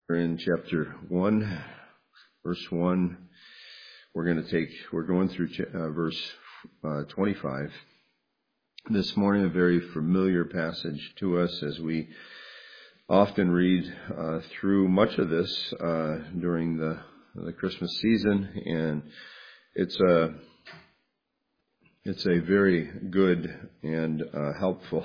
We're in chapter 1, verse 1. We're going through verse 25. This morning, a very familiar passage to us as we often read through much of this during the Christmas season, and it's a very good and helpful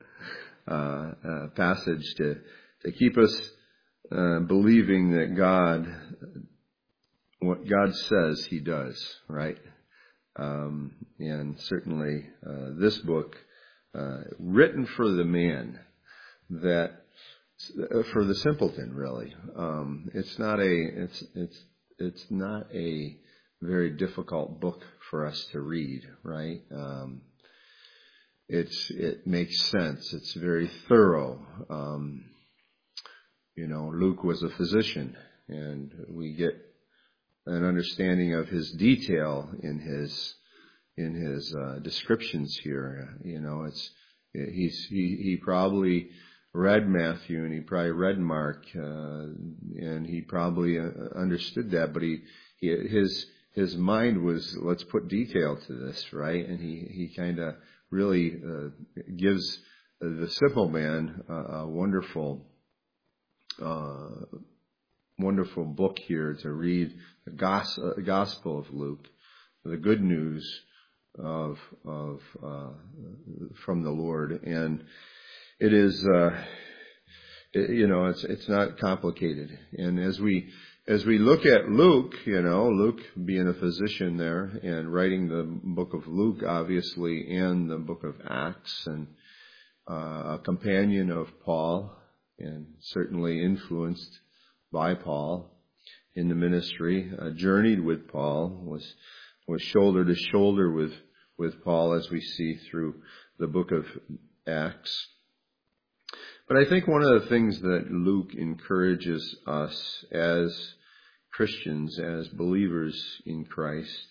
passage to keep us believing that what God says He does, right? And certainly this book, written for the man, for the simpleton, really. It's not a very difficult book for us to read, right? It makes sense. It's very thorough. Luke was a physician, and we get an understanding of his detail in his descriptions here. He probably read Matthew, and he probably read Mark, and he probably understood that, but his mind was, let's put detail to this, right? And he kind of really gives the simple man a wonderful book here to read, the Gospel of Luke, the good news from the Lord. And it is, it's not complicated. And as we look at Luke, Luke being a physician there and writing the book of Luke, obviously, and the book of Acts, and a companion of Paul, and certainly influenced by Paul in the ministry, journeyed with Paul, was shoulder to shoulder with Paul, as we see through the book of Acts. But I think one of the things that Luke encourages us as Christians, as believers in Christ,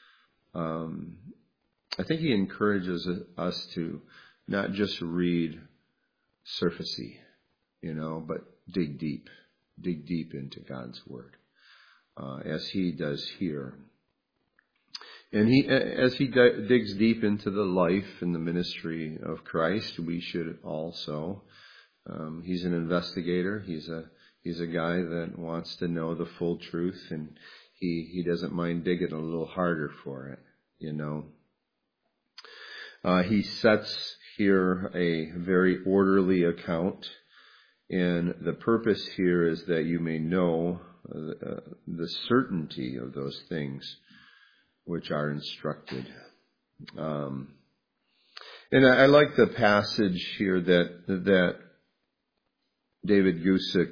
I think he encourages us to not just read surfacey, but dig deep into God's Word, as he does here. And as he digs deep into the life and the ministry of Christ, we should also. He's an investigator. He's a guy that wants to know the full truth, and he doesn't mind digging a little harder for it. He sets here a very orderly account. And the purpose here is that you may know the certainty of those things which are instructed. And I like the passage here that David Gusick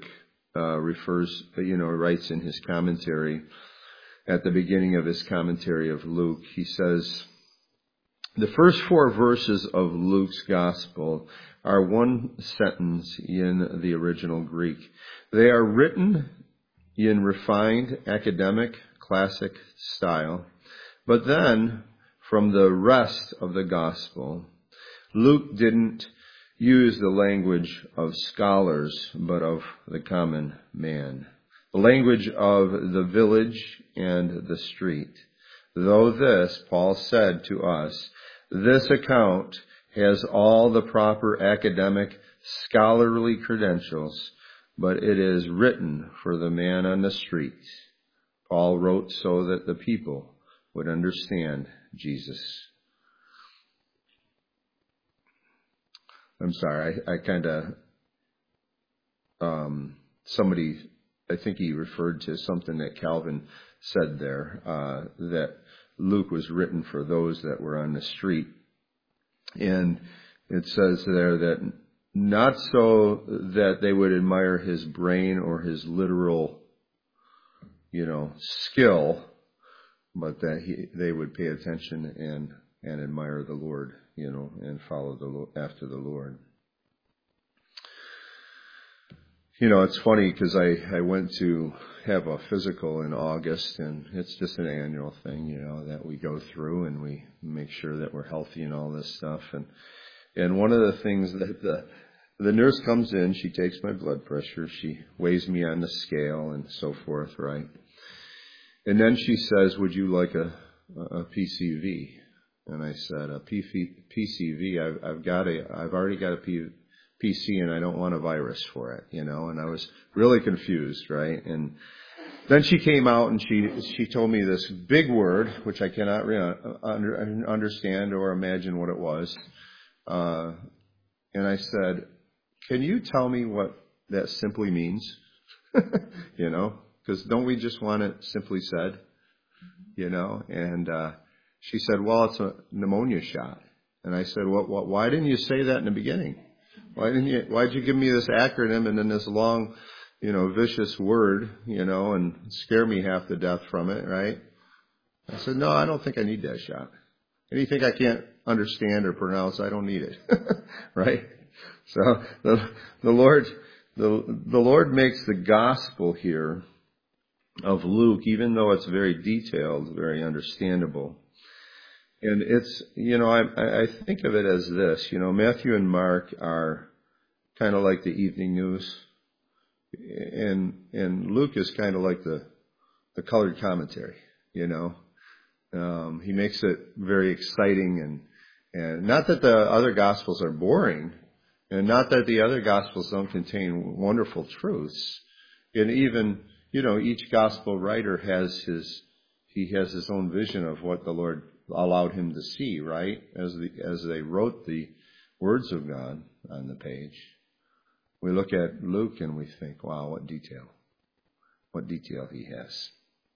writes in his commentary, at the beginning of his commentary of Luke. He says, the first 4 verses of Luke's Gospel are one sentence in the original Greek. They are written in refined, academic, classic style. But then, from the rest of the Gospel, Luke didn't use the language of scholars, but of the common man. The language of the village and the street. Though this, Paul said to us, this account has all the proper academic, scholarly credentials, but it is written for the man on the street. Paul wrote so that the people would understand Jesus. I'm sorry, I kind of, somebody, I think he referred to something that Calvin said there, that Luke was written for those that were on the street. And it says there that not so that they would admire his brain or his literal, skill, but that they would pay attention and admire the Lord, and follow after the Lord. It's funny because I went to have a physical in August, and it's just an annual thing, that we go through, and we make sure that we're healthy and all this stuff. And one of the things that the nurse comes in, she takes my blood pressure, she weighs me on the scale and so forth, right? And then she says, would you like a PCV? And I said, a PCV, I've already got a PC and I don't want a virus for it, you know, and I was really confused, right? And then she came out and she told me this big word, which I cannot understand or imagine what it was. And I said, can you tell me what that simply means? You know, because don't we just want it simply said, you know? And she said, well, it's a pneumonia shot. And I said, well, why didn't you say that in the beginning? Why'd you give me this acronym and then this long, you know, vicious word, you know, and scare me half to death from it, right? I said, no, I don't think I need that shot. Anything I can't understand or pronounce, I don't need it, right? So the Lord makes the gospel here of Luke, even though it's very detailed, very understandable. And it's, you know, I think of it as this, you know, Matthew and Mark are kind of like the evening news, and Luke is kind of like the colored commentary, you know. He makes it very exciting, and not that the other gospels are boring, and not that the other gospels don't contain wonderful truths. And even, you know, each gospel writer has his own vision of what the Lord allowed him to see, right? As they wrote the words of God on the page. We look at Luke and we think, wow, what detail he has.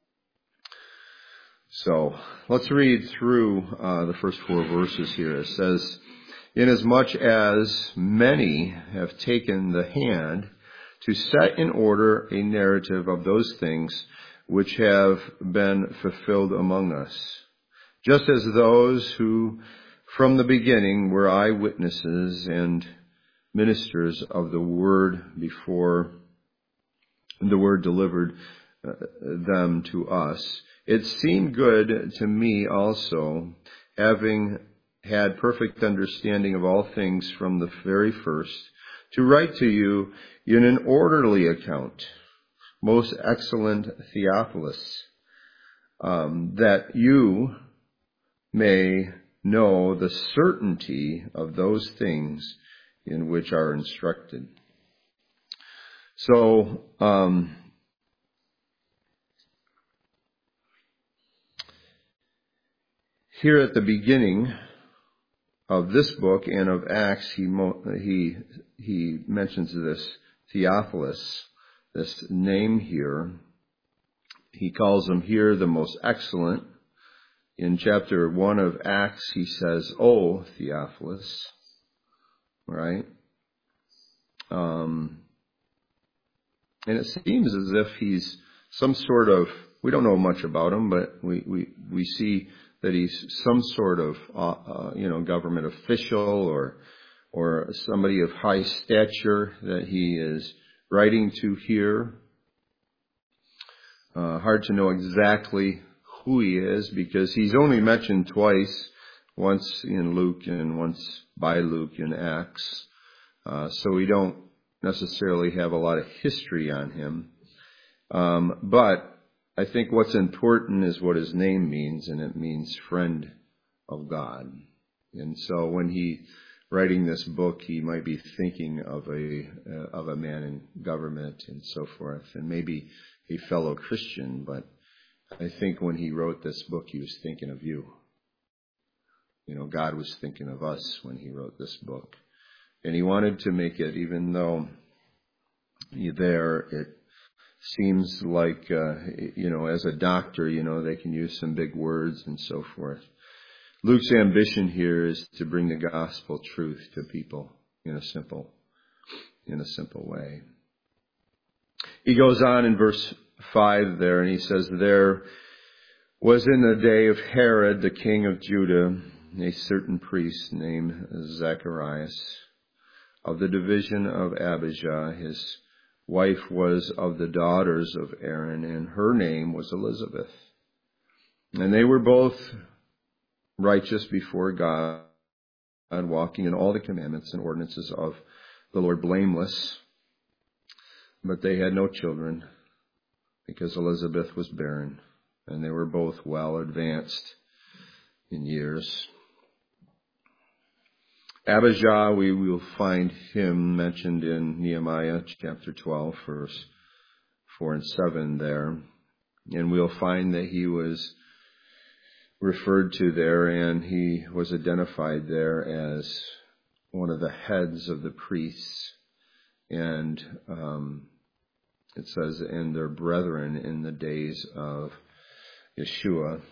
So let's read through the first 4 verses here. It says, inasmuch as many have taken the hand to set in order a narrative of those things which have been fulfilled among us, just as those who from the beginning were eyewitnesses and ministers of the word before the word delivered them to us. It seemed good to me also, having had perfect understanding of all things from the very first, to write to you in an orderly account, most excellent Theophilus, that you may know the certainty of those things in which are instructed. So, here at the beginning of this book and of Acts, he mentions this Theophilus, this name here. He calls him here the most excellent. In chapter 1 of Acts, he says, "O Theophilus," right? And it seems as if he's some sort of, we don't know much about him, but we see that he's some sort of, government official or somebody of high stature that he is writing to here. Hard to know exactly who he is because he's only mentioned twice, once in Luke and once by Luke in Acts. So we don't necessarily have a lot of history on him. But I think what's important is what his name means, and it means friend of God. And so when he writing this book, he might be thinking of a man in government and so forth, and maybe a fellow Christian. But I think when he wrote this book, he was thinking of you. You know, God was thinking of us when he wrote this book, and he wanted to make it, even though it seems like, as a doctor, they can use some big words and so forth. Luke's ambition here is to bring the gospel truth to people in a simple way. He goes on in verse 5 there, and he says, "There was in the day of Herod, the king of Judah, a certain priest named Zacharias, of the division of Abijah. His wife was of the daughters of Aaron, and her name was Elizabeth. And they were both righteous before God, walking in all the commandments and ordinances of the Lord blameless, but they had no children because Elizabeth was barren, and they were both well advanced in years. Abijah, we will find him mentioned in Nehemiah chapter 12, verse 4 and 7 there. And we'll find that he was referred to there, and he was identified there as one of the heads of the priests. And it says, and their brethren in the days of Yeshua.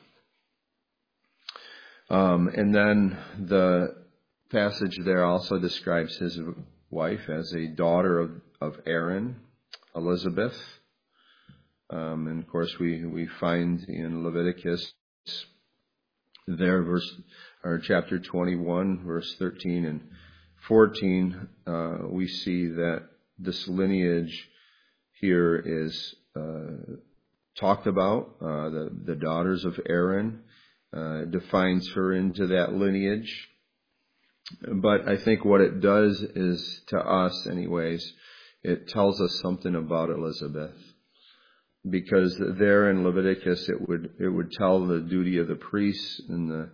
And then the passage there also describes his wife as a daughter of Aaron, Elizabeth. And of course we find in Leviticus there, chapter 21, verse 13 and 14, we see that this lineage here is talked about. The daughters of Aaron defines her into that lineage. But I think what it does is, to us anyways, it tells us something about Elizabeth. Because there in Leviticus it would tell the duty of the priests when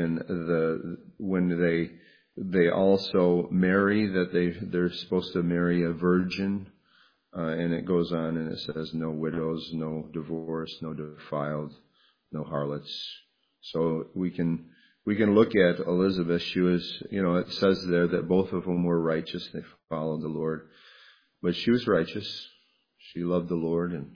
they also marry, that they're supposed to marry a virgin, and it goes on and it says no widows, no divorce, no defiled, no harlots. So we can look at Elizabeth. She was, it says there that both of them were righteous. They followed the Lord, but she was righteous. She loved the Lord, and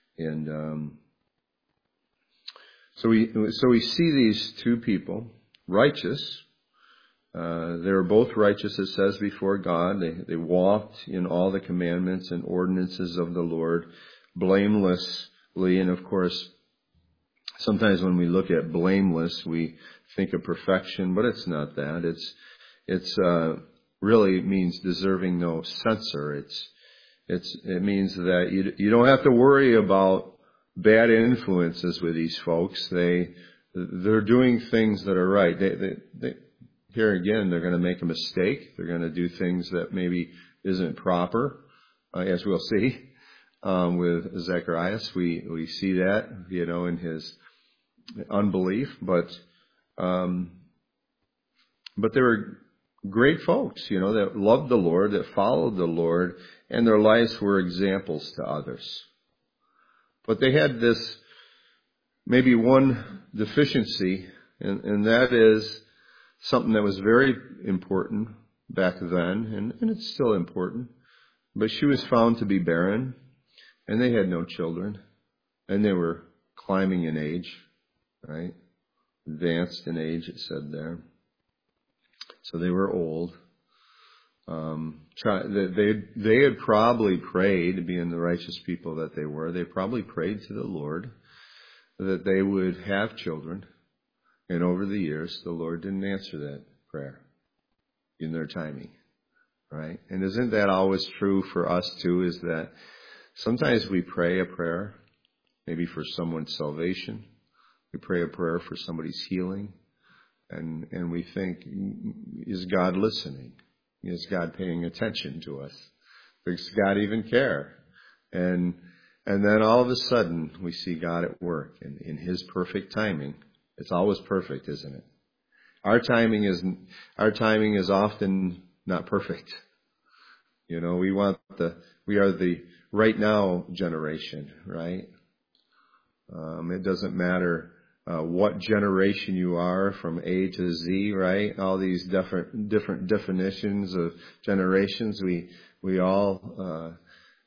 so we see these two people, righteous. They were both righteous, it says, before God. They walked in all the commandments and ordinances of the Lord blamelessly. And of course, sometimes when we look at blameless, we think of perfection, but it's not that. It's really means deserving no censor. It means that you don't have to worry about bad influences with these folks. They're doing things that are right. They here again, they're going to make a mistake. They're going to do things that maybe isn't proper, as we'll see with Zacharias. We see that, in his unbelief, but they were great folks, that loved the Lord, that followed the Lord, and their lives were examples to others. But they had this maybe one deficiency, and that is something that was very important back then, and it's still important. But she was found to be barren, and they had no children, and they were climbing in age, right? Advanced in age, it said there. So they were old. They had probably prayed, being the righteous people that they were, they probably prayed to the Lord that they would have children. And over the years, the Lord didn't answer that prayer in their timing, right? And isn't that always true for us too, is that sometimes we pray a prayer, maybe for someone's salvation. We pray a prayer for somebody's healing. And we think, is God listening? Is God paying attention to us? Does God even care? And then all of a sudden we see God at work in His perfect timing. It's always perfect, isn't it? Our timing is often not perfect. We are the right now generation, right? It doesn't matter what generation you are, from A to Z, right? All these different definitions of generations. We all,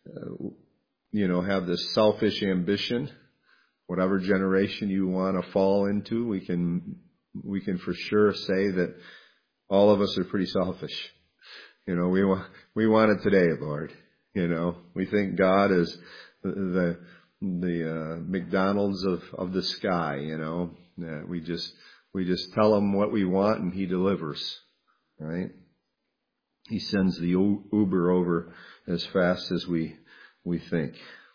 have this selfish ambition. Whatever generation you want to fall into, we can for sure say that all of us are pretty selfish. We want it today, Lord. We think God is the McDonald's of the sky. We just tell Him what we want and He delivers, right? He sends the Uber over as fast as we think.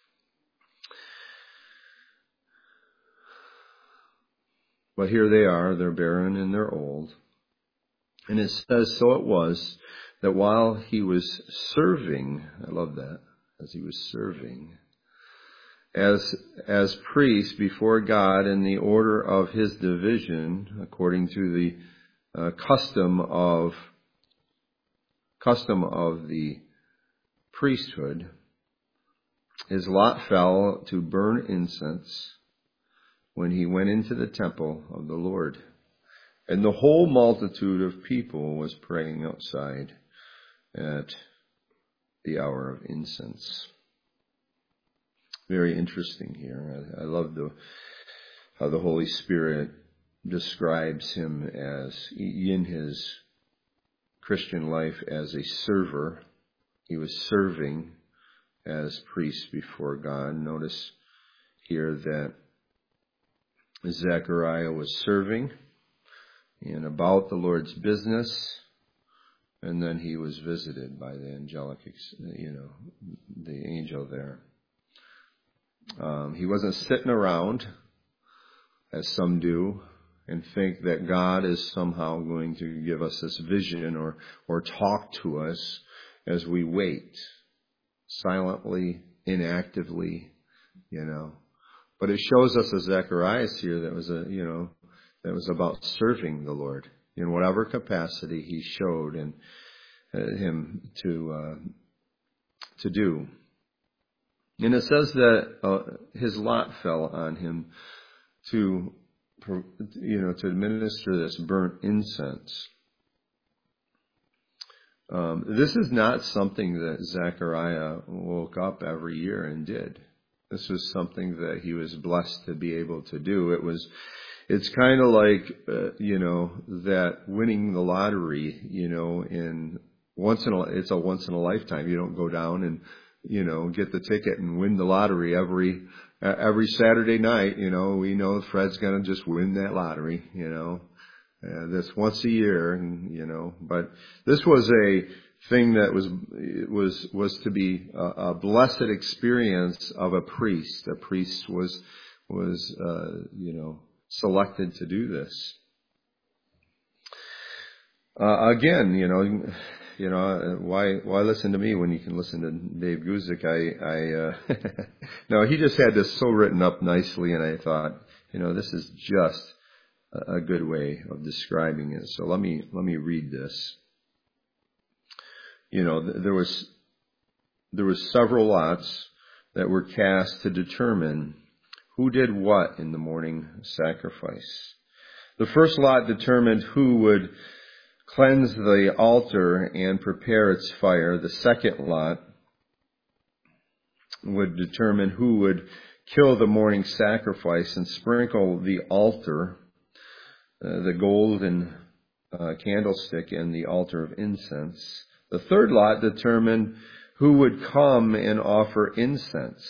But here they are, they're barren and they're old. And it says, so it was that while he was serving, I love that, as he was serving, as priest before God in the order of his division, according to the custom of the priesthood, his lot fell to burn incense when he went into the temple of the Lord. And the whole multitude of people was praying outside at the hour of incense. Very interesting here. I love how the Holy Spirit describes him as, in his Christian life, as a server. He was serving as priest before God. Notice here that Zechariah was serving and about the Lord's business, and then he was visited by the angelic, the angel there. He wasn't sitting around, as some do, and think that God is somehow going to give us this vision or talk to us as we wait, silently, inactively, But it shows us, as Zechariah here, that was about serving the Lord in whatever capacity he showed and him to do. And it says that his lot fell on him to administer this burnt incense. This is not something that Zechariah woke up every year and did. This was something that he was blessed to be able to do. It's kind of like, that winning the lottery, it's a once in a lifetime. You don't go down and, get the ticket and win the lottery every Saturday night. We know Fred's going to just win that lottery, that's once a year, but this was a thing that was to be a blessed experience of a priest. A priest was selected to do this. Again, why listen to me when you can listen to Dave Guzik? No, he just had this so written up nicely, and I thought, this is just a good way of describing it. So let me read this. There was several lots that were cast to determine who did what in the morning sacrifice. The first lot determined who would cleanse the altar and prepare its fire. The second lot would determine who would kill the morning sacrifice and sprinkle the altar, the golden candlestick, and the altar of incense. The third lot determined who would come and offer incense.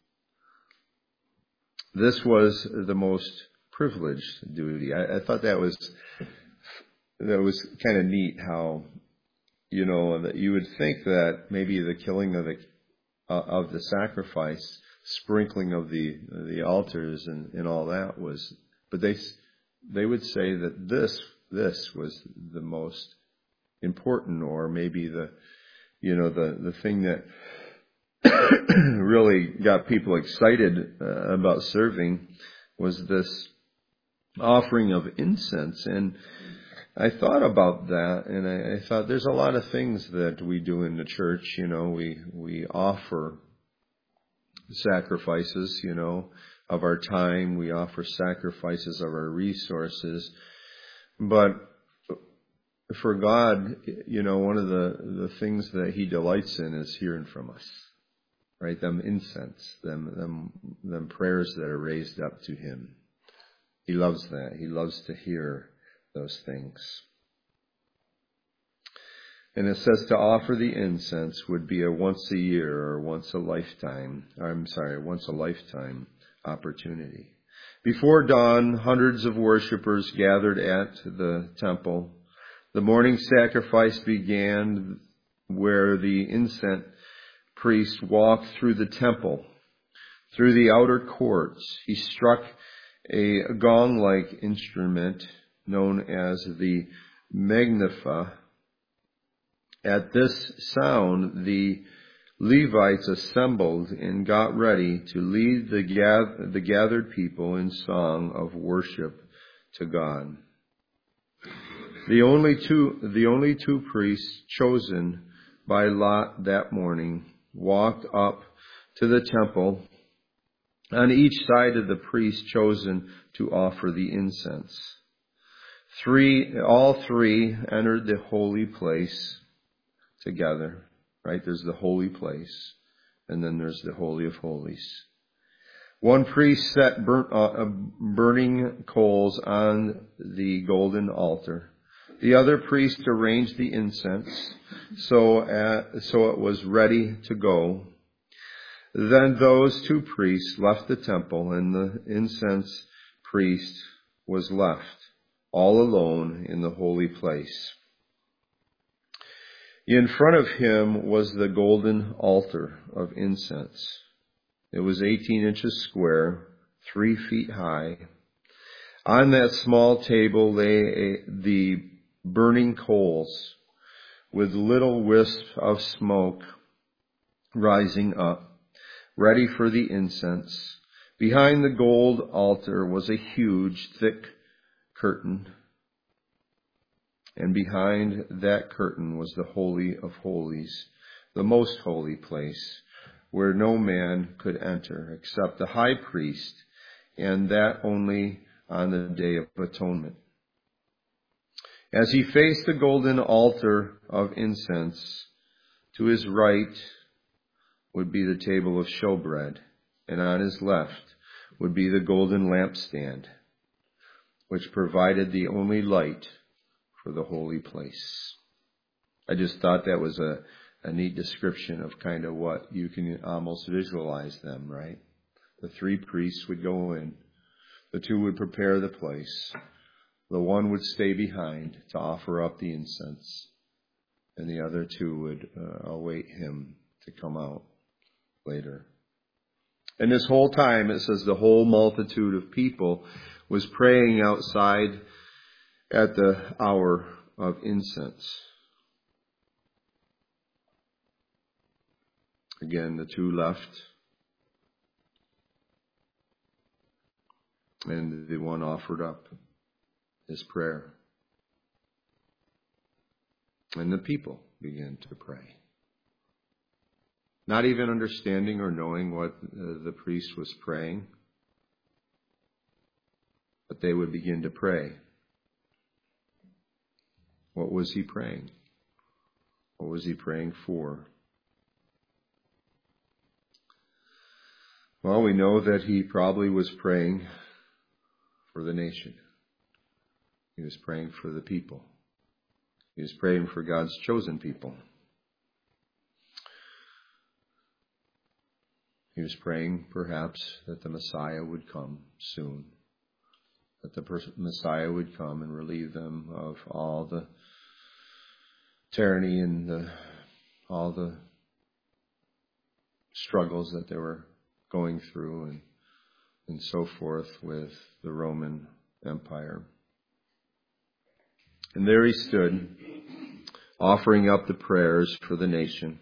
This was the most privileged duty. I thought that was kind of neat how, that you would think that maybe the killing of the sacrifice, sprinkling of the altars and all that was, but they would say that this was the most important, or maybe the thing that really got people excited about serving was this offering of incense. And I thought about that, and I thought there's a lot of things that we do in the church. We offer sacrifices, of our time. We offer sacrifices of our resources. But for God, one of the things that He delights in is hearing from us, right? Them incense, them prayers that are raised up to Him. He loves that. He loves to hear those things. And it says to offer the incense would be a once a year or once a lifetime opportunity. Before dawn, hundreds of worshipers gathered at the temple. The morning sacrifice began where the incense priest walked through the temple, through the outer courts. He struck a gong-like instrument known as the magnifica, At this sound, the Levites assembled and got ready to lead the gathered people in song of worship to God. The only two priests chosen by lot that morning walked up to the temple on each side of the priest chosen to offer the incense. All three entered the holy place together, right? There's the holy place, and then there's the Holy of Holies. One priest set burning coals on the golden altar. The other priest arranged the incense so it was ready to go. Then those two priests left the temple, and the incense priest was left all alone in the holy place. In front of him was the golden altar of incense. It was 18 inches square, 3 feet high. On that small table lay the burning coals with little wisps of smoke rising up, ready for the incense. Behind the gold altar was a huge, thick curtain. And behind that curtain was the Holy of Holies, the most holy place, where no man could enter except the high priest, and that only on the Day of Atonement. As he faced the golden altar of incense, to his right would be the table of showbread, and on his left would be the golden lampstand, which provided the only light for the holy place. I just thought that was a neat description of kind of what you can almost visualize them, right? The 3 priests would go in. The 2 would prepare the place. The 1 would stay behind to offer up the incense. And the other 2 would await him to come out later. And this whole time, it says the whole multitude of people was praying outside at the hour of incense. Again, the 2 left, and the 1 offered up his prayer. And the people began to pray. Not even understanding or knowing what the priest was praying, but they would begin to pray. What was he praying? What was he praying for? Well, we know that he probably was praying for the nation. He was praying for the people. He was praying for God's chosen people. He was praying, perhaps, that the Messiah would come soon. That the Messiah would come and relieve them of all the tyranny and all the struggles that they were going through and so forth with the Roman Empire. And there he stood, offering up the prayers for the nation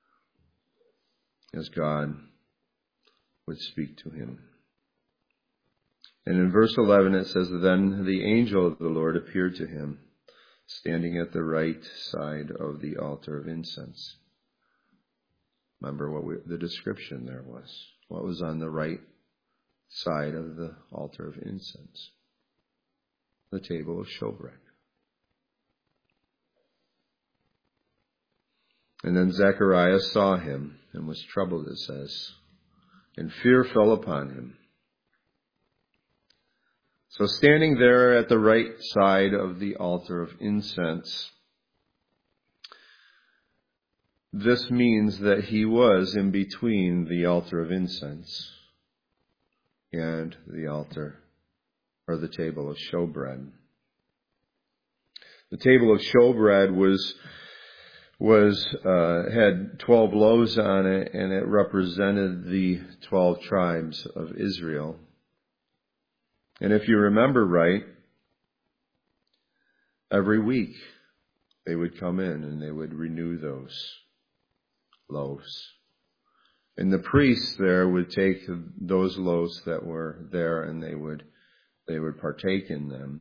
as God would speak to him. And in verse 11 it says, Then the angel of the Lord appeared to him, standing at the right side of the altar of incense. Remember what the description there was. What was on the right side of the altar of incense? The table of showbread. And then Zechariah saw him and was troubled, it says, and fear fell upon him. So standing there at the right side of the altar of incense, this means that he was in between the altar of incense and the altar, or the table of showbread. The table of showbread had 12 loaves on it, and it represented the 12 tribes of Israel. And if you remember right, every week they would come in and they would renew those loaves. And the priests there would take those loaves that were there and they would partake in them.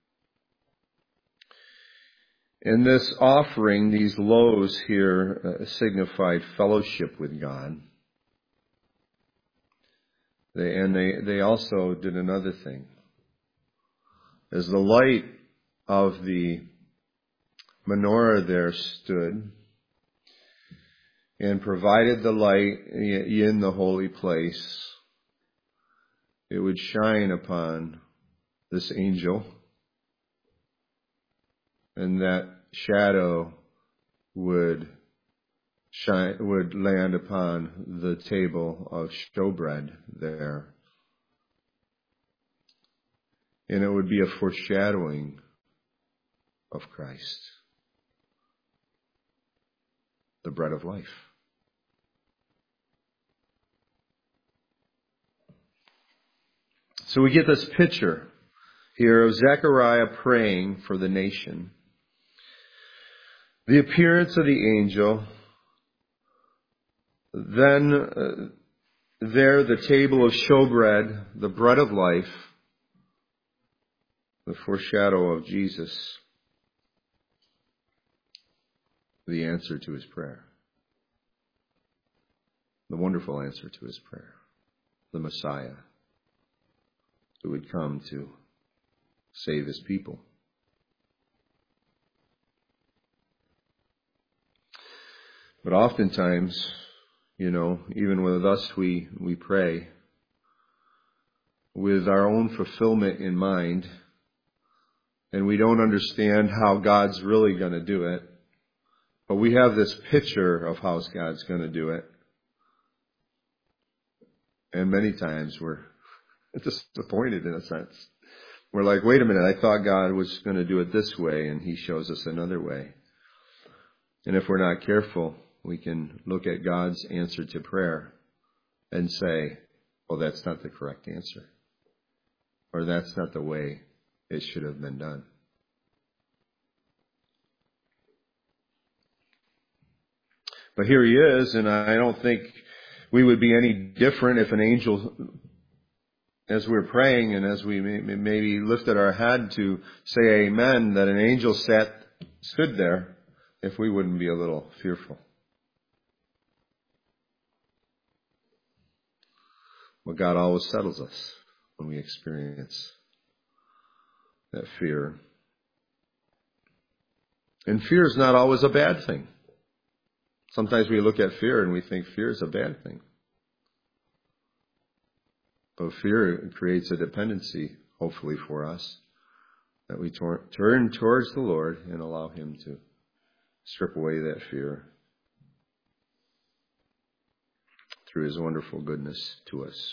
In this offering, these loaves here signified fellowship with God. They also did another thing. As the light of the menorah there stood and provided the light in the holy place, it would shine upon this angel, and that shadow would land upon the table of showbread there. And it would be a foreshadowing of Christ, the bread of life. So we get this picture here of Zechariah praying for the nation. The appearance of the angel, then there the table of showbread, the bread of life, the foreshadow of Jesus, the answer to his prayer, the wonderful answer to his prayer, the Messiah who would come to save his people. But oftentimes, even with us, we pray with our own fulfillment in mind, and we don't understand how God's really going to do it. But we have this picture of how God's going to do it. And many times we're disappointed in a sense. We're like, wait a minute, I thought God was going to do it this way, and he shows us another way. And if we're not careful, we can look at God's answer to prayer and say, well, that's not the correct answer. Or that's not the way it should have been done. But here he is, and I don't think we would be any different if an angel, as we're praying and as we maybe lifted our head to say amen, that an angel stood there, if we wouldn't be a little fearful. Well, God always settles us when we experience that fear. And fear is not always a bad thing. Sometimes we look at fear and we think fear is a bad thing. But fear creates a dependency, hopefully for us, that we turn towards the Lord and allow him to strip away that fear through his wonderful goodness to us.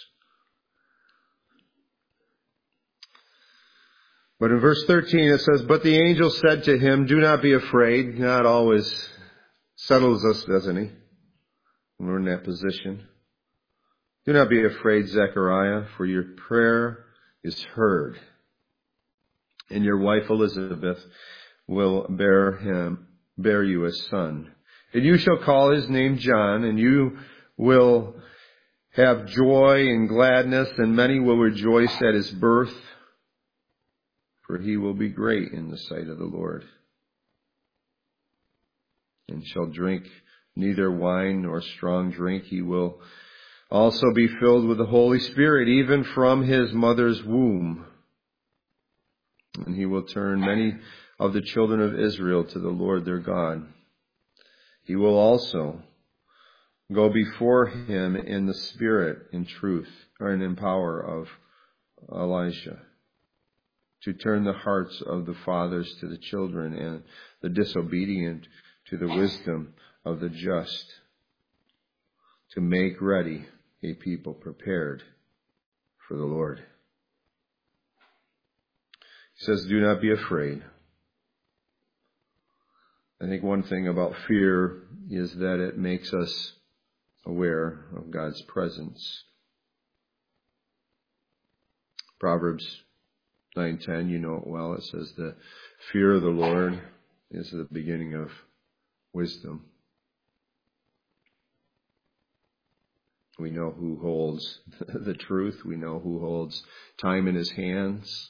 But in verse 13 it says, but the angel said to him, do not be afraid. God always settles us, doesn't he? When we're in that position. Do not be afraid, Zechariah, for your prayer is heard. And your wife Elizabeth will bear you a son. And you shall call his name John, and you will have joy and gladness, and many will rejoice at his birth, for he will be great in the sight of the Lord, and shall drink neither wine nor strong drink. He will also be filled with the Holy Spirit, even from his mother's womb. And he will turn many of the children of Israel to the Lord their God. He will also go before him in the spirit, in truth, or in power of Elijah, to turn the hearts of the fathers to the children and the disobedient to the wisdom of the just, to make ready a people prepared for the Lord. He says, do not be afraid. I think one thing about fear is that it makes us aware of God's presence. Proverbs 9:10, you know it well. It says, the fear of the Lord is the beginning of wisdom. We know who holds the truth. We know who holds time in his hands.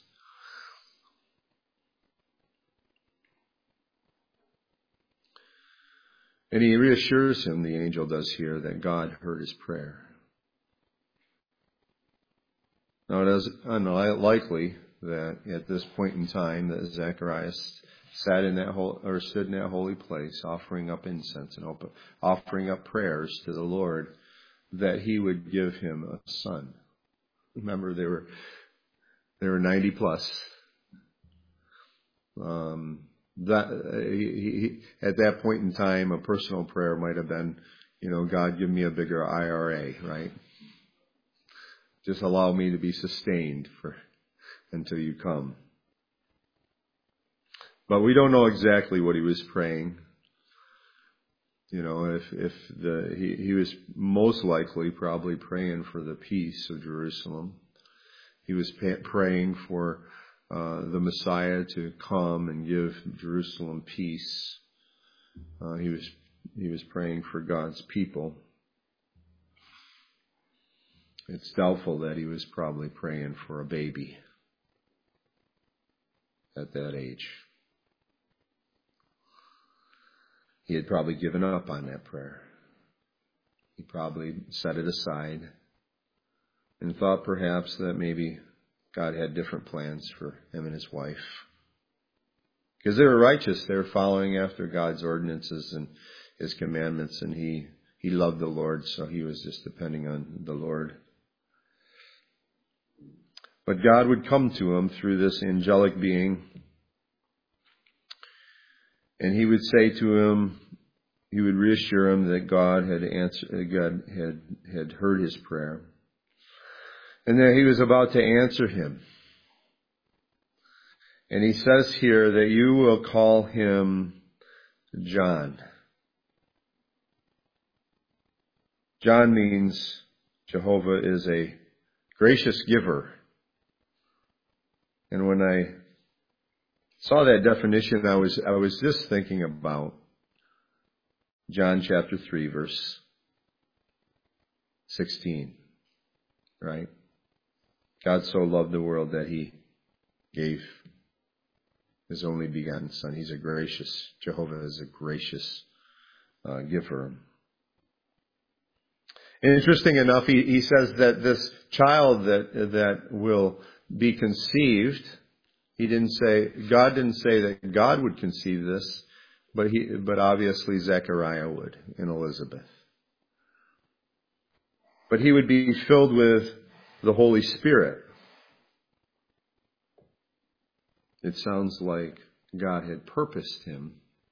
And he reassures him, the angel does here, that God heard his prayer. Now it is unlikely that at this point in time that Zacharias stood in that holy place, offering up incense and offering up prayers to the Lord, that he would give him a son. Remember, they were 90 plus. At that point in time, a personal prayer might have been, God, give me a bigger IRA, right? Just allow me to be sustained until you come. But we don't know exactly what he was praying. He was most likely probably praying for the peace of Jerusalem. He was praying for the Messiah to come and give Jerusalem peace. He was praying for God's people. It's doubtful that he was probably praying for a baby at that age. He had probably given up on that prayer. He probably set it aside and thought perhaps that maybe God had different plans for him and his wife. Because they were righteous. They were following after God's ordinances and his commandments, and he loved the Lord, so he was just depending on the Lord. But God would come to him through this angelic being, and he would say to him, he would reassure him that God had heard his prayer, and that he was about to answer him. And he says here that you will call him John. John means Jehovah is a gracious giver. And when I saw that definition, I was just thinking about John chapter 3, verse 16, right? God so loved the world that he gave his only begotten Son. Jehovah is a gracious giver. And interesting enough, he says that this child that will be conceived, God didn't say that God would conceive this, but obviously Zechariah would, and Elizabeth. But he would be filled with the Holy Spirit. It sounds like God had purposed him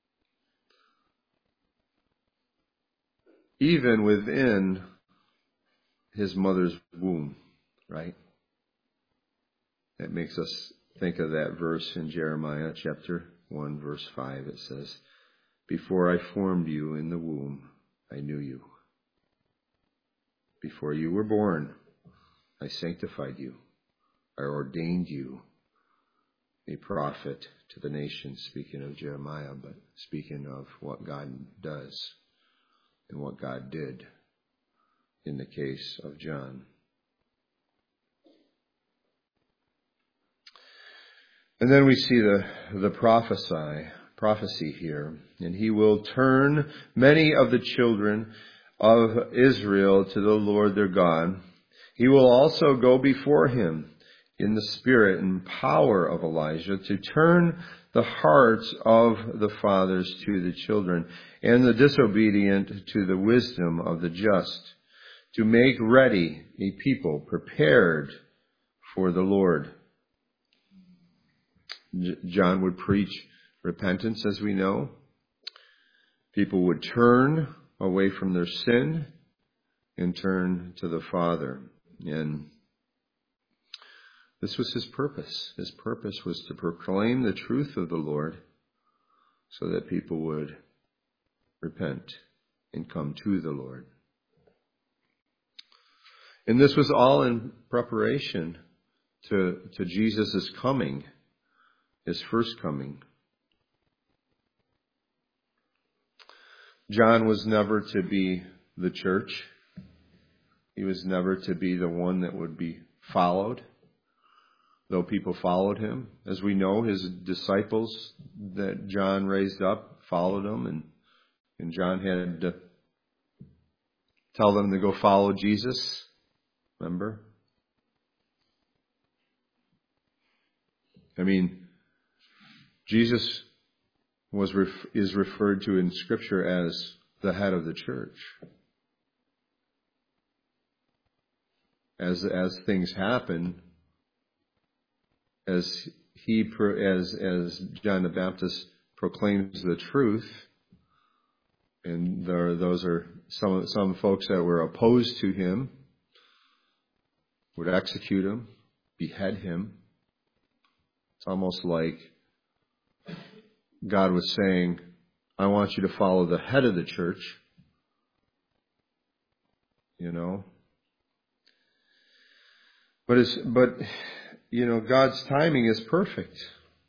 even within his mother's womb, right? That makes us think of that verse in Jeremiah chapter 1, verse 5. It says, "Before I formed you in the womb, I knew you. Before you were born, I sanctified you. I ordained you a prophet to the nations," speaking of Jeremiah, but speaking of what God does and what God did in the case of John. And then we see the prophecy here. "And he will turn many of the children of Israel to the Lord their God. He will also go before him in the spirit and power of Elijah to turn the hearts of the fathers to the children and the disobedient to the wisdom of the just, to make ready a people prepared for the Lord." John would preach repentance, as we know. People would turn away from their sin and turn to the Father. And this was his purpose. His purpose was to proclaim the truth of the Lord so that people would repent and come to the Lord. And this was all in preparation to Jesus' coming, his first coming. John was never to be the church. He was never to be the one that would be followed, though people followed him. As we know, his disciples that John raised up followed him, and John had to tell them to go follow Jesus. Remember? I mean, Jesus is referred to in Scripture as the head of the church. As things happen, as John the Baptist proclaims the truth, and those are some folks that were opposed to him, would execute him, behead him. It's almost like God was saying, I want you to follow the head of the church. You know? But God's timing is perfect.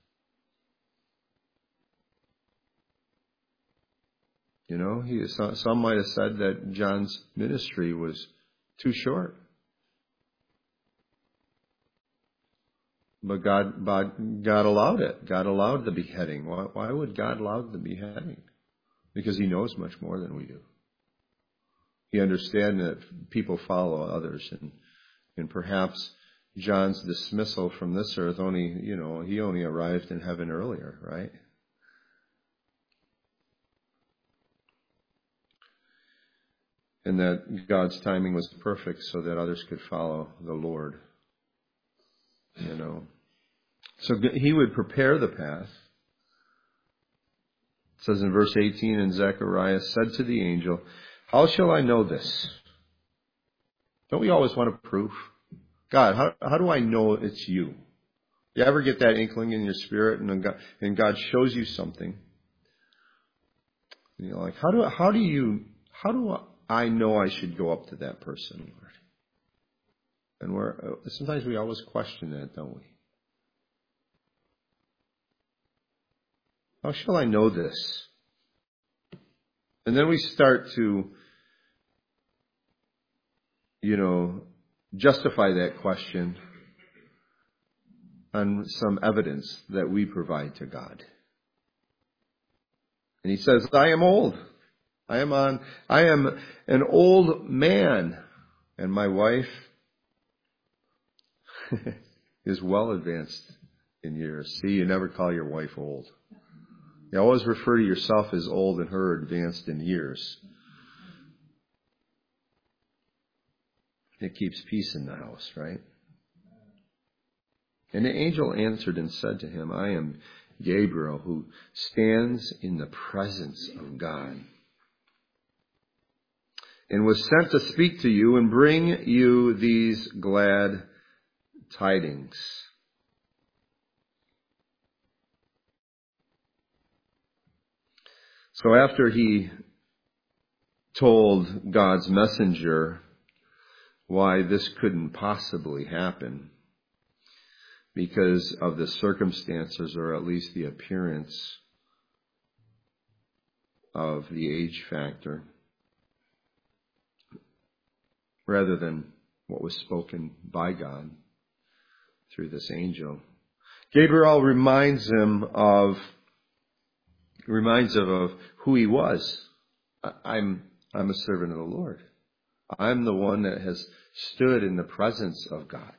You know, some might have said that John's ministry was too short. But God allowed it. God allowed the beheading. Why would God allow the beheading? Because He knows much more than we do. He understands that people follow others, and perhaps John's dismissal from this earth he only arrived in heaven earlier, right? And that God's timing was perfect so that others could follow the Lord. You know. So He would prepare the path. It says in verse 18, and Zechariah said to the angel, how shall I know this? Don't we always want a proof? God, how do I know it's you? You ever get that inkling in your spirit and God shows you something? And you're like, how do I know I should go up to that person, Lord? And sometimes we always question that, don't we? How shall I know this? And then we start to, justify that question on some evidence that we provide to God. And He says, I am old. I am an old man, and my wife is well advanced in years. See, you never call your wife old. You always refer to yourself as old and her advanced in years. It keeps peace in the house, right? And the angel answered and said to him, I am Gabriel, who stands in the presence of God, and was sent to speak to you and bring you these glad tidings. So after he told God's messenger why this couldn't possibly happen, because of the circumstances, or at least the appearance of the age factor, rather than what was spoken by God through this angel, Gabriel reminds him of who he was. I'm a servant of the Lord. I'm the one that has stood in the presence of God.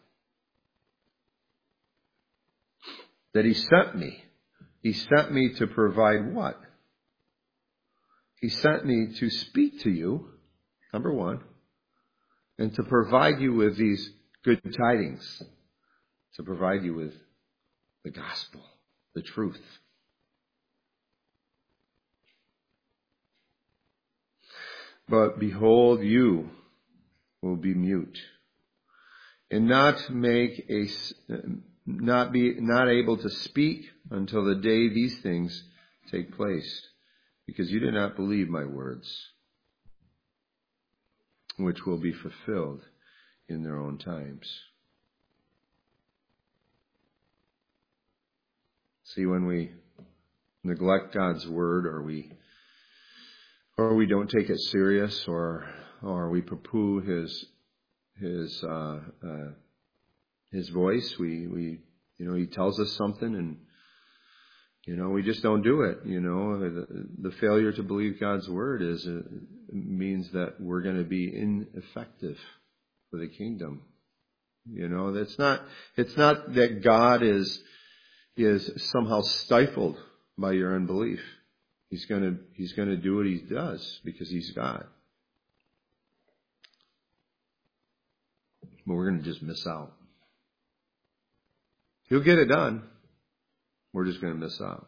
That He sent me. He sent me to provide what? He sent me to speak to you, number one, and to provide you with these good tidings. To provide you with the gospel, the truth. But behold, you will be mute, and not able to speak until the day these things take place, because you did not believe my words, which will be fulfilled in their own times. See, when we neglect God's word, or we or we don't take it serious, or we poo-poo his voice. We he tells us something, and we just don't do it. The failure to believe God's word means that we're going to be ineffective for the kingdom. It's not that God is somehow stifled by your unbelief. He's going to do what he does because he's God. But we're going to just miss out. He'll get it done. We're just going to miss out.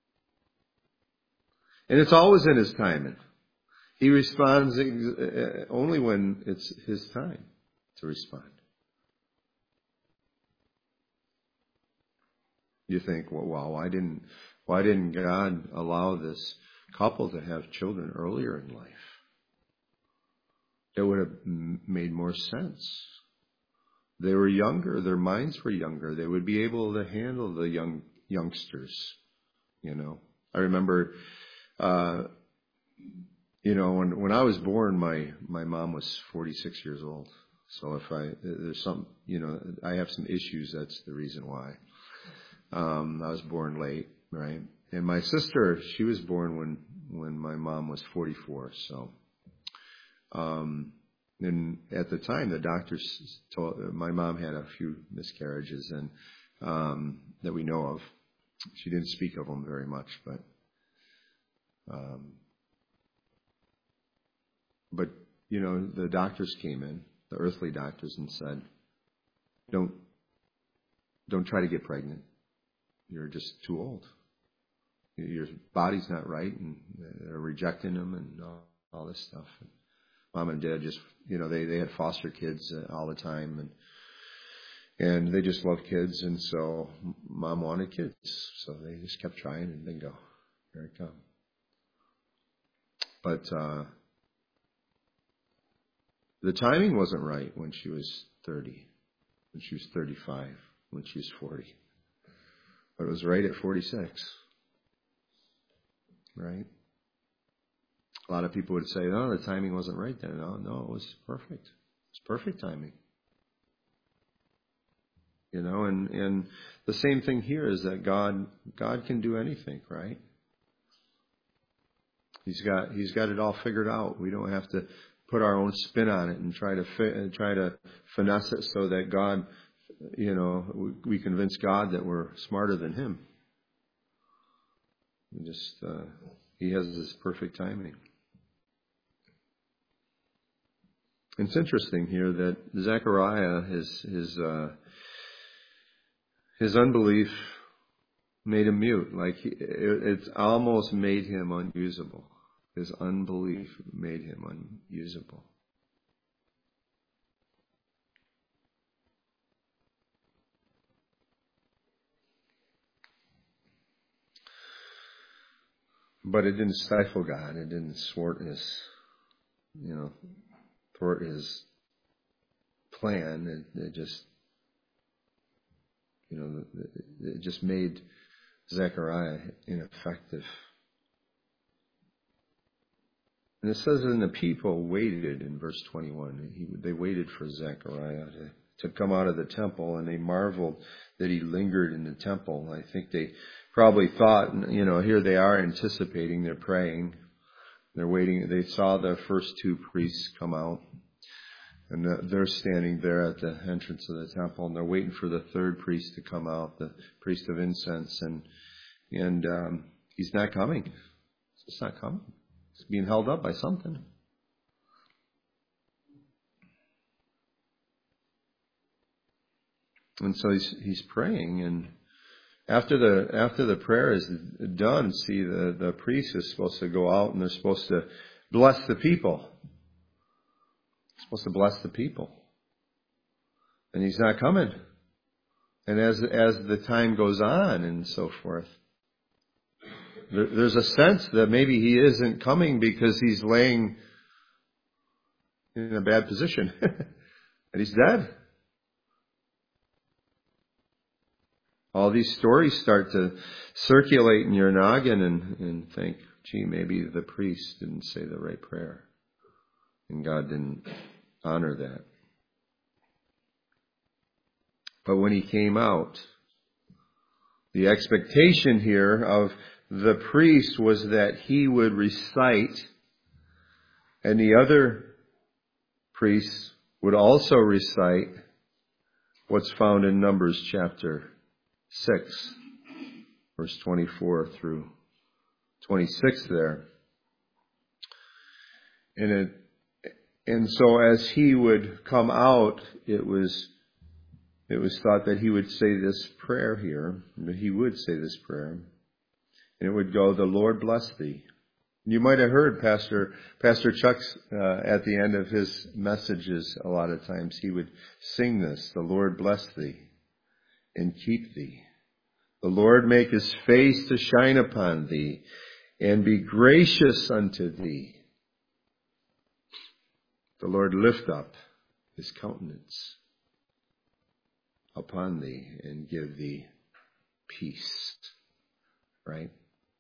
And it's always in his timing. He responds only when it's his time to respond. You think, well, why didn't God allow this couple to have children earlier in life? It would have made more sense. They were younger. Their minds were younger. They would be able to handle the youngsters. I remember, when I was born, my mom was 46 years old. So if there's some, I have some issues. That's the reason why. I was born late, right? And my sister, she was born when my mom was 44. So, and at the time, the doctors told my mom had a few miscarriages, and that we know of. She didn't speak of them very much, but the doctors came in, the earthly doctors, and said, "Don't try to get pregnant. You're just too old. Your body's not right," and they're rejecting them and all this stuff. And Mom and Dad just, they had foster kids all the time, and they just loved kids, and so Mom wanted kids, so they just kept trying, and bingo, here it come. But the timing wasn't right when she was 30, when she was 35, when she was 40. But it was right at 46. Right? A lot of people would say, "No, the timing wasn't right then." No, it was perfect. It's perfect timing. And the same thing here is that God can do anything, right? He's got it all figured out. We don't have to put our own spin on it and try to finesse it so that God, we convince God that we're smarter than Him. He has this perfect timing. It's interesting here that Zechariah, his unbelief made him mute. Like it's almost made him unusable. His unbelief made him unusable. But it didn't stifle God. It didn't thwart his plan. It just made Zechariah ineffective. And it says, and the people waited in verse 21. They waited for Zechariah to come out of the temple, and they marveled that he lingered in the temple. I think they probably thought, here they are anticipating, they're praying, they're waiting. They saw the first two priests come out, and they're standing there at the entrance of the temple, and they're waiting for the third priest to come out, the priest of incense, and he's not coming. He's just not coming. He's being held up by something. And so he's praying, and after the prayer is done, see, the priest is supposed to go out and they're supposed to bless the people. They're supposed to bless the people. And he's not coming. And as the time goes on and so forth, there's a sense that maybe he isn't coming because he's laying in a bad position. And he's dead. All these stories start to circulate in your noggin and think, gee, maybe the priest didn't say the right prayer. And God didn't honor that. But when he came out, the expectation here of the priest was that he would recite, and the other priests would also recite what's found in Numbers chapter 6, verse 24 through 26 there. And so as he would come out, it was thought that he would say this prayer here. He would say this prayer. And it would go, "The Lord bless thee." You might have heard Pastor Chuck's at the end of his messages a lot of times. He would sing this, "The Lord bless thee and keep thee. The Lord make his face to shine upon thee and be gracious unto thee. The Lord lift up his countenance upon thee and give thee peace." Right?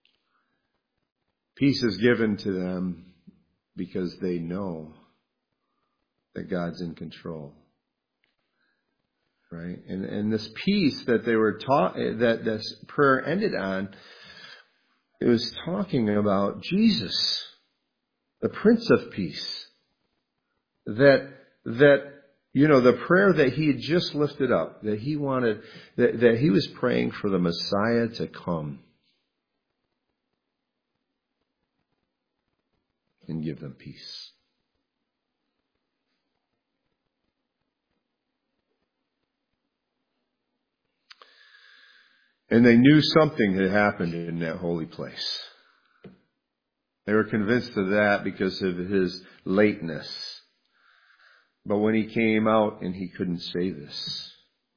Peace is given to them because they know that God's in control. Right? And this peace that they were taught, that this prayer ended on, it was talking about Jesus, the Prince of Peace. That the prayer that he had just lifted up, that he wanted, that he was praying for the Messiah to come and give them peace. And they knew something had happened in that holy place. They were convinced of that because of his lateness. But when he came out and he couldn't say this,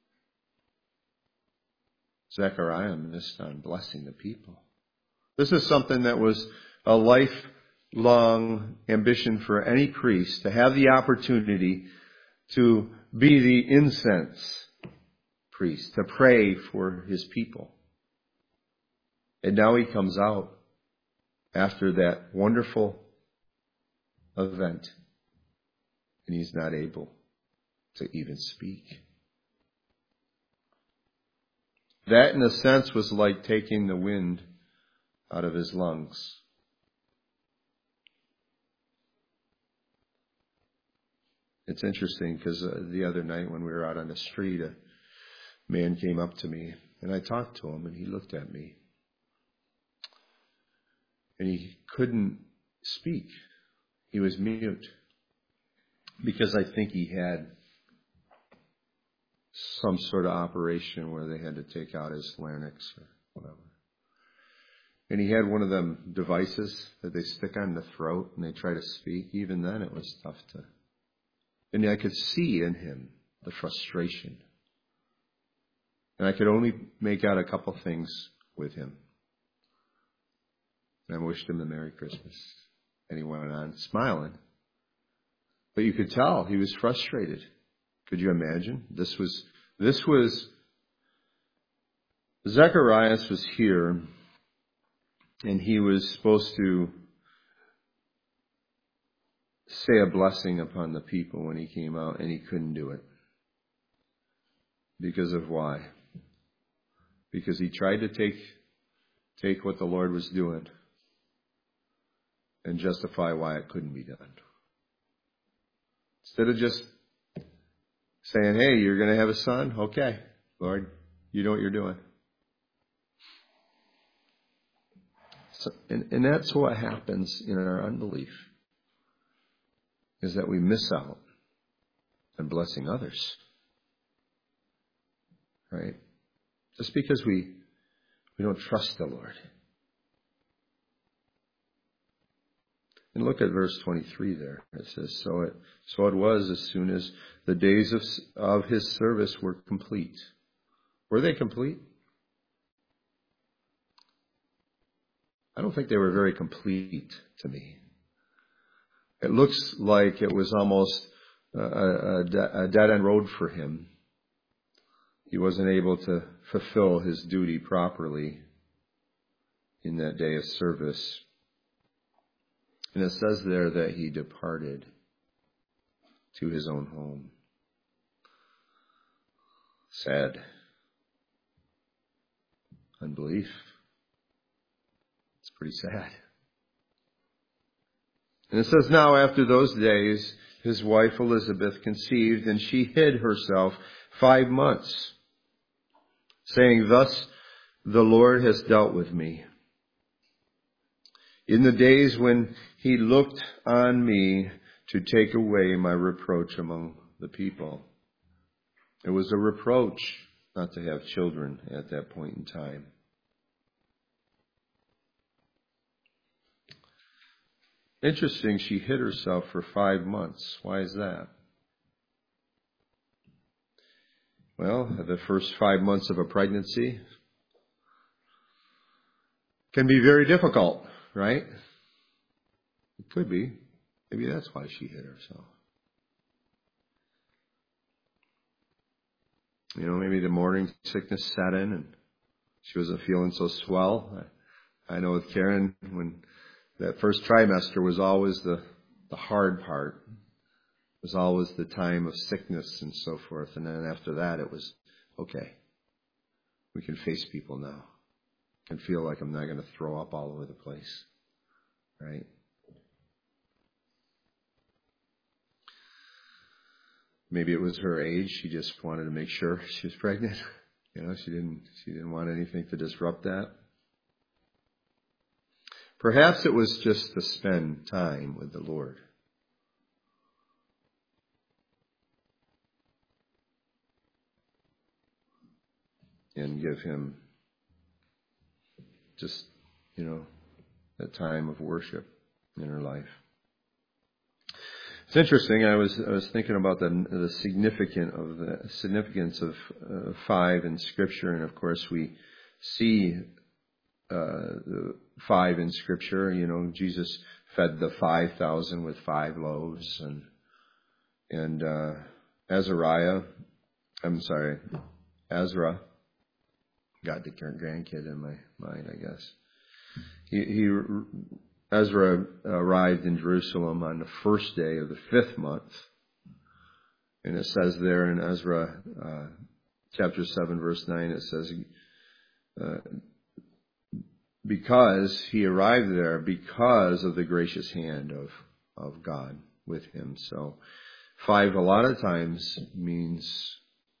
Zechariah missed on blessing the people. This is something that was a lifelong ambition for any priest, to have the opportunity to be the incense priest, to pray for his people. And now he comes out after that wonderful event, and he's not able to even speak. That, in a sense, was like taking the wind out of his lungs. It's interesting because the other night when we were out on the street, a man came up to me, and I talked to him, and he looked at me. And he couldn't speak. He was mute. Because I think he had some sort of operation where they had to take out his larynx or whatever. And he had one of them devices that they stick on the throat and they try to speak. Even then it was tough to. And I could see in him the frustration. And I could only make out a couple things with him. And I wished him a Merry Christmas. And he went on smiling. But you could tell he was frustrated. Could you imagine? This was Zacharias was here, and he was supposed to say a blessing upon the people when he came out, and he couldn't do it. Because of why? Because he tried to take what the Lord was doing and justify why it couldn't be done. Instead of just saying, "Hey, you're going to have a son? Okay, Lord, you know what you're doing." So, and that's what happens in our unbelief, is that we miss out on blessing others. Right? Just because we don't trust the Lord. And look at verse 23 there. It says, so it was as soon as the days of his service were complete. Were they complete? I don't think they were very complete to me. It looks like it was almost a dead-end road for him. He wasn't able to fulfill his duty properly in that day of service. And it says there that he departed to his own home. Sad. Unbelief. It's pretty sad. And it says, now after those days, his wife Elizabeth conceived, and she hid herself 5 months, saying, thus the Lord has dealt with me. In the days when he looked on me to take away my reproach among the people. It was a reproach not to have children at that point in time. Interesting, she hid herself for 5 months. Why is that? Well, the first 5 months of a pregnancy can be very difficult, right? It could be. Maybe that's why she hid herself. You know, maybe the morning sickness set in and she wasn't feeling so swell. I know with Karen, when that first trimester was always the hard part. It was always the time of sickness and so forth. And then after that, it was, okay, we can face people now. I can feel like I'm not going to throw up all over the place. Right? Maybe it was her age. She just wanted to make sure she was pregnant. You know, she didn't want anything to disrupt that. Perhaps it was just to spend time with the Lord. And give him just, that time of worship in her life. It's interesting. I was thinking about the significance of 5 in Scripture, and of course we see the 5 in Scripture. You know, Jesus fed the 5,000 with 5 loaves, and Ezra. Got the grandkid in my mind, I guess. Ezra arrived in Jerusalem on the first day of the 5th month. And it says there in Ezra chapter 7, verse 9, it says, because he arrived there because of the gracious hand of God with him. So 5 a lot of times means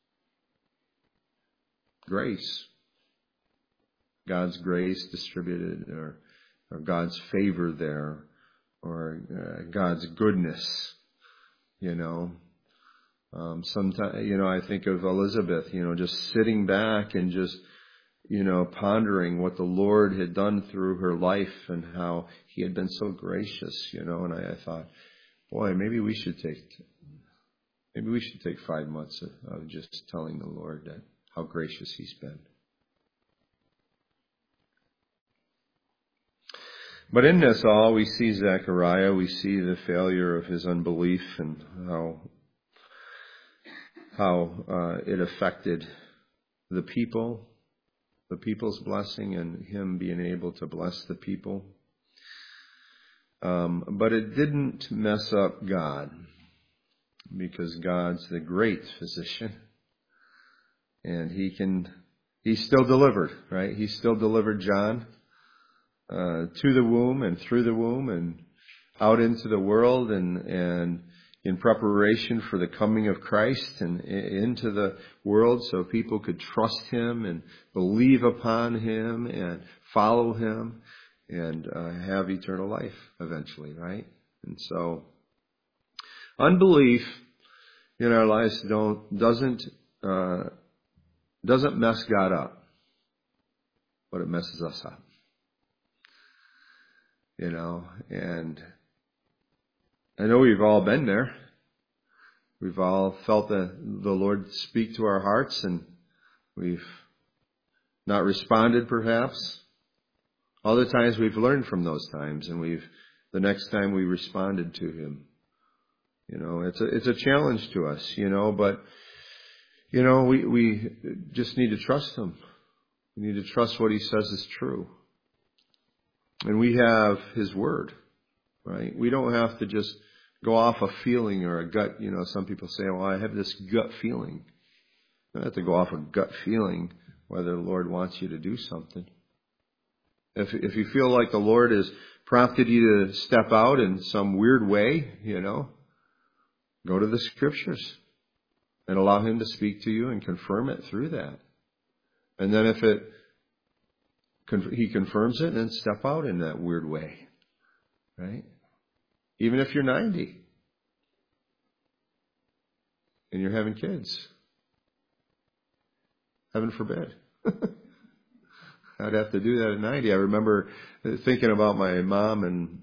grace. God's grace distributed, or God's favor there, or God's goodness, Sometimes, I think of Elizabeth, just sitting back and just, pondering what the Lord had done through her life and how he had been so gracious, and I thought, boy, maybe we should take 5 months of just telling the Lord that how gracious he's been. But in this all, we see Zechariah, we see the failure of his unbelief and how it affected the people's blessing and him being able to bless the people. But it didn't mess up God, because God's the great physician, and he still delivered, right? He still delivered John to the womb and through the womb and out into the world, and in preparation for the coming of Christ and into the world, so people could trust him and believe upon him and follow him and have eternal life eventually, right? And so unbelief in our lives doesn't mess God up, but it messes us up. And I know we've all been there. We've all felt the Lord speak to our hearts, and we've not responded perhaps. Other times we've learned from those times, and the next time we responded to him. It's a challenge to us, but we just need to trust him. We need to trust what he says is true. And we have his word. right? We don't have to just go off a feeling or a gut. Some people say, well, I have this gut feeling. You don't have to go off a gut feeling whether the Lord wants you to do something. If you feel like the Lord has prompted you to step out in some weird way, go to the Scriptures and allow Him to speak to you and confirm it through that. And then if He confirms it, then step out in that weird way, right? Even if you're 90 and you're having kids, heaven forbid. I'd have to do that at 90. I remember thinking about my mom, and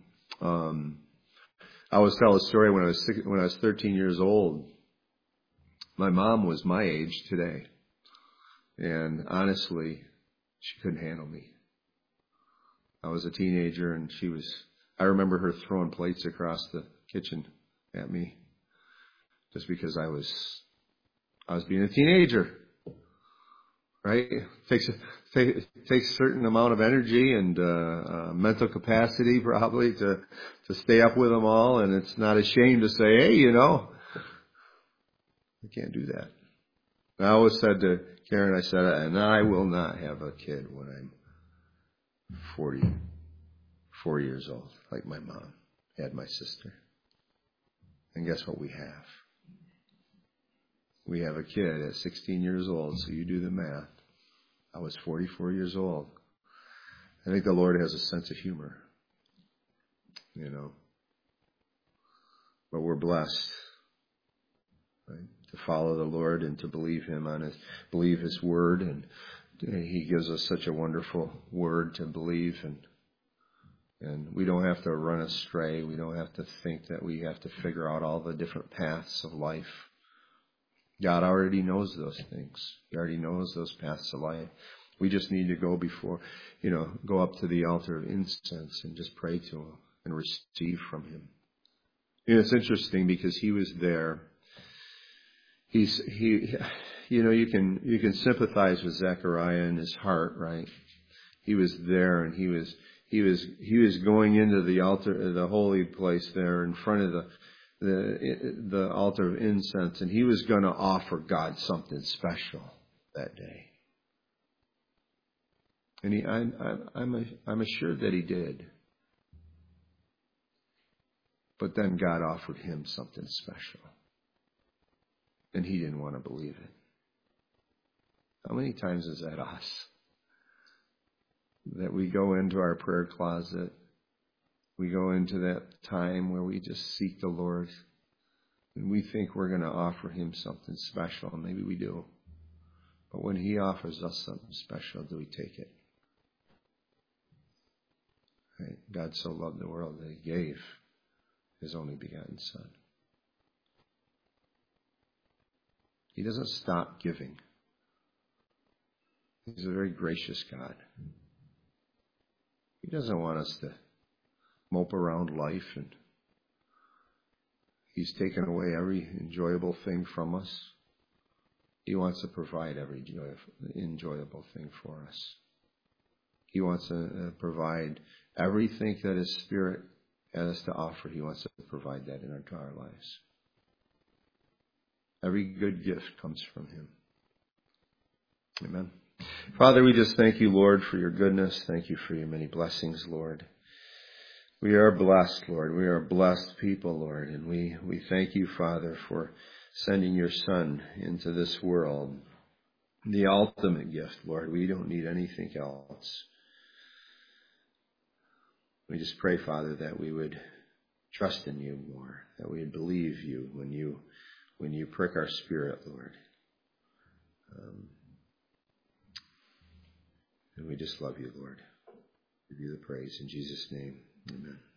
I always tell a story when I was 13 years old. My mom was my age today, and honestly, she couldn't handle me. I was a teenager, and I remember her throwing plates across the kitchen at me just because I was being a teenager. Right? Takes a certain amount of energy and mental capacity probably to stay up with them all, and it's not a shame to say, hey, I can't do that. And I always said to Karen, I said, and I will not have a kid when I'm 44 years old, like my mom had my sister. And guess what we have? We have a kid at 16 years old, so you do the math. I was 44 years old. I think the Lord has a sense of humor, But we're blessed, right, to follow the Lord and to believe Him believe His Word, and He gives us such a wonderful Word to believe, and we don't have to run astray. We don't have to think that we have to figure out all the different paths of life. God already knows those things. He already knows those paths of life. We just need to go go up to the altar of incense and just pray to Him and receive from Him. It's interesting because He was there. You can sympathize with Zechariah in his heart, right? He was there, and he was going into the altar, the holy place there in front of the altar of incense, and he was going to offer God something special that day. And I'm assured that he did. But then God offered him something special, and he didn't want to believe it. How many times is that us? That we go into our prayer closet, we go into that time where we just seek the Lord, and we think we're going to offer Him something special, and maybe we do. But when He offers us something special, do we take it? Right? God so loved the world that He gave His only begotten Son. He doesn't stop giving. He's a very gracious God. He doesn't want us to mope around life, and He's taken away every enjoyable thing from us. He wants to provide every enjoyable thing for us. He wants to provide everything that His Spirit has to offer. He wants to provide that in our lives. Every good gift comes from Him. Amen. Father, we just thank You, Lord, for Your goodness. Thank You for Your many blessings, Lord. We are blessed, Lord. We are blessed people, Lord. And we thank You, Father, for sending Your Son into this world. The ultimate gift, Lord. We don't need anything else. We just pray, Father, that we would trust in You more, that we would believe You when You prick our spirit, Lord. And we just love You, Lord. Give You the praise in Jesus' name. Amen.